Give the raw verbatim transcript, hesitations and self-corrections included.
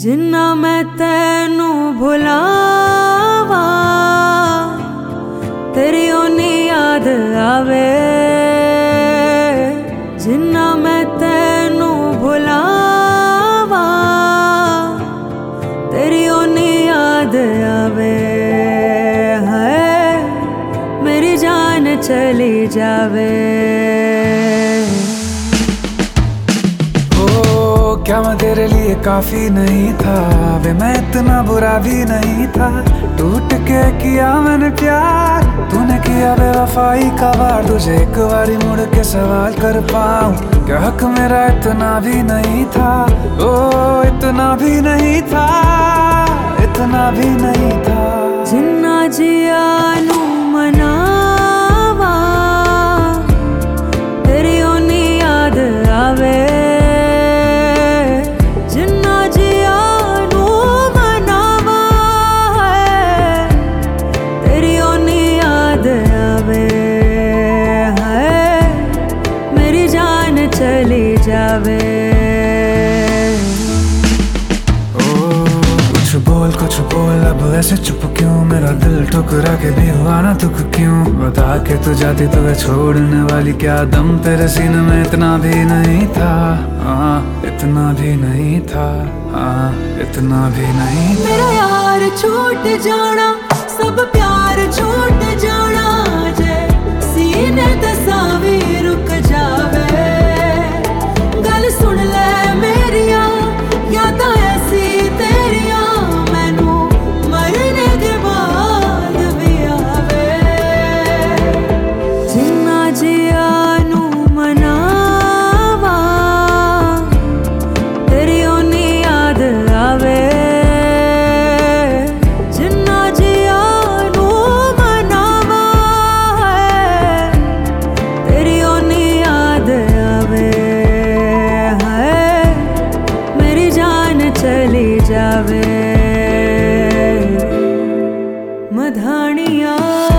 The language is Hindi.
जिन्ना मैं तेनू भुलावा तेरी ओनी याद आवे। जिन्ना मैं तेनू भुलावा तेरी ओनी याद आवे। है मेरी जान चली जावे। क्या मैं तेरे लिए काफी नहीं था वे, मैं इतना बुरा भी नहीं था। टूट के किया मैंने प्यार, तूने किया बेवफाई का वार। तुझे एक बारी मुड़ के सवाल कर पाऊं, क्या हक मेरा इतना भी नहीं था। ओ इतना भी नहीं था, इतना भी नहीं था। जिन्ना जिया नू मनावा तेरी ओनी याद आवे। चली जावे। ओ कुछ बोल कुछ बोल, अब ऐसे चुप क्यों? मेरा दिल ठुकरा के भी हुआ ना दुख क्यों? बता के तू जाती तो छोड़ने वाली, क्या दम तेरे सीने में इतना भी नहीं था। हाँ इतना भी नहीं था, हाँ इतना भी नहीं था। मेरा यार छूट जाना, सब प्यार छूट जाना, जे सीने ते सावी रुक जावे। गल सुन ले मेरिया, यादां ऐसी तेरिया मैनू मरने के बाद भी आवे। जिन्ना जिया नू मनावा तेरी ओनी याद आवे। जिन्ना जिया नू मनावा तेरी ओनी याद आवे। चली जावे मधानिया।